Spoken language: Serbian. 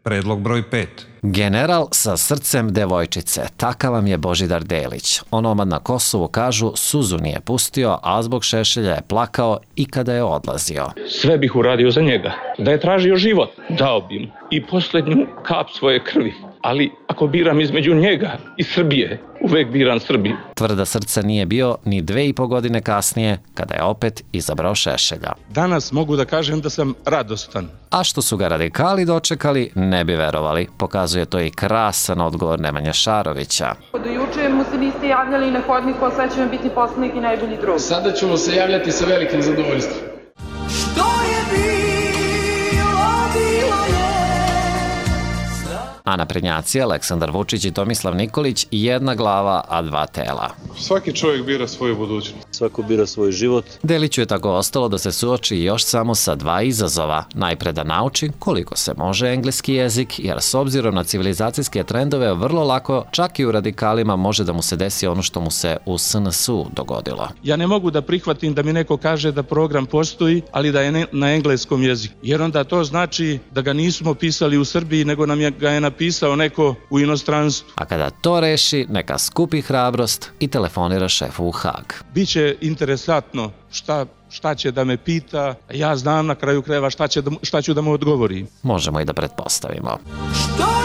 Predlog broj 5. General sa srcem devojčice, takav vam je Božidar Delić. Onomad na Kosovu kažu suzu nije pustio, a zbog Šešelja je plakao i kada je odlazio. Sve bih uradio za njega. Da je tražio život, dao bi mu i posljednju kap svoje krvi. Ali ako biram između njega i Srbije, uvek biram Srbiju. Tvrda srca nije bio ni 2,5 godine kasnije, kada je opet izabrao Šešelja. Danas mogu da kažem da sam radostan. A što su ga radikali dočekali, ne bi verovali. Pokazuje to i krasan odgovor Nemanje Šarovića. Do juče mu se niste javljali na hodniku, a sad će vam biti poslanik i najbolji drug. Sada ćemo se javljati sa velikim zadovoljstvom. Što je bilo, bilo je. A naprednjaci Aleksandar Vučić i Tomislav Nikolić jedna glava, a dva tela. Svaki čovjek bira svoju budućnost. Svako bira svoj život. Deliću je tako ostalo da se suoči još samo sa 2 izazova. Najpre da nauči koliko se može engleski jezik, jer s obzirom na civilizacijske trendove vrlo lako, čak i u radikalima, može da mu se desi ono što mu se u SNS-u dogodilo. Ja ne mogu da prihvatim da mi neko kaže da program postoji, ali da je na engleskom jeziku. Jer onda to znači da ga nismo pisali u Srbiji, nego nam ga je napisao neko u inostranstvu. A kada to reši, neka skupi hrabrost i telefonira šefu u Hag. Biće interesantno šta će da me pita, ja znam na kraju krajeva šta ću da mu odgovorim. Možemo i da pretpostavimo. Što